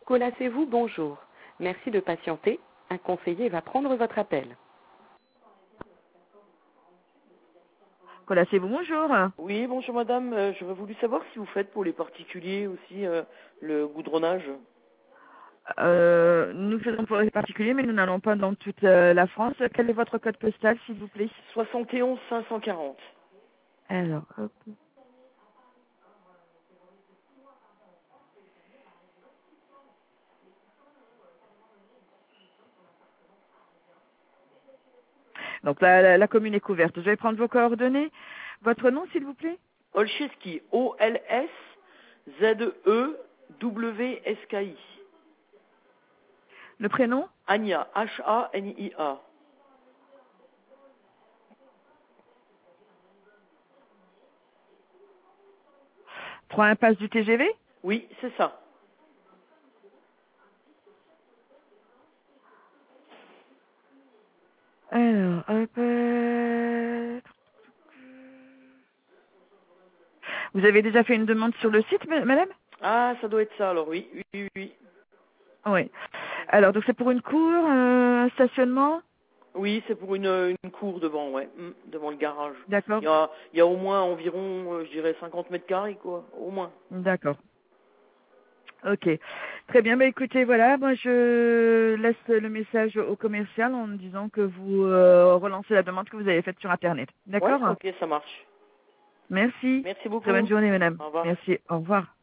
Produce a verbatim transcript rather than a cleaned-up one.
Collacez-vous, bonjour. Merci de patienter. Un conseiller va prendre votre appel. Collacez-vous, bonjour. Oui, bonjour madame. Euh, J'aurais voulu savoir si vous faites pour les particuliers aussi euh, le goudronnage. Euh, nous faisons pour les particuliers, mais nous n'allons pas dans toute euh, la France. Quel est votre code postal, s'il vous plaît? soixante et onze cinq cent quarante. Alors, hop. Donc la, la, la commune est couverte. Je vais prendre vos coordonnées. Votre nom, s'il vous plaît? Olszewski, O L S Z E W S K I. Le prénom? Ania, H A N I A. trois impasse du T G V? Oui, c'est ça. Alors, hop. euh, Vous avez déjà fait une demande sur le site, ma- madame? Ah, ça doit être ça alors, oui, oui, oui. Oui, Oui. Alors, donc c'est pour une cour, euh, un stationnement? oui c'est pour une, une cour devant, ouais, hum, devant le garage. D'accord. Il y a, il y a au moins environ, euh, je dirais, cinquante mètres carrés, quoi, au moins. D'accord. Ok. Très bien. Bah, écoutez, voilà, moi je laisse le message au commercial en disant que vous euh, relancez la demande que vous avez faite sur Internet. Ouais, D'accord? ok, ça marche. Merci. Merci Très bonne beaucoup. journée, madame. Au revoir. Merci. Au revoir.